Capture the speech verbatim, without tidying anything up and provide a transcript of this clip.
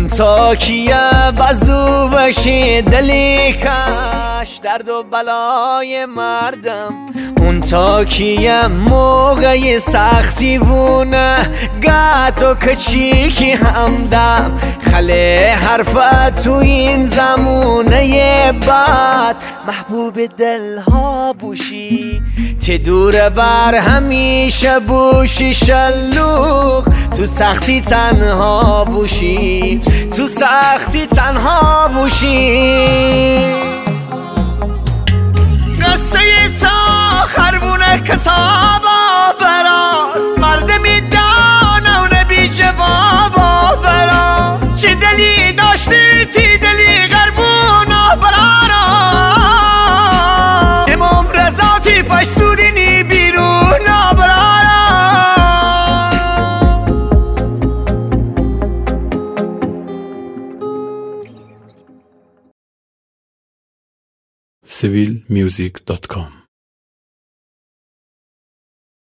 تا کیه بزو بشی دلی کش درد و بلای مردم اون تا کیه موقع سختی وونه گت و کچیکی همدم خله حرفت تو این زمونه بعد محبوب دلها بوشی تی دور بر همیشه بوشی شلوغ تو سختی تنها بوشی تو سختی تنها بوشی قصه تا خربونه کتابا برار مرد میدانه و نبی جوابا برار چی دلی داشتی تی دلی غربونا برارا امام رضا تی پش سودینی بیرونا برارا سیویل میوزیک دات کام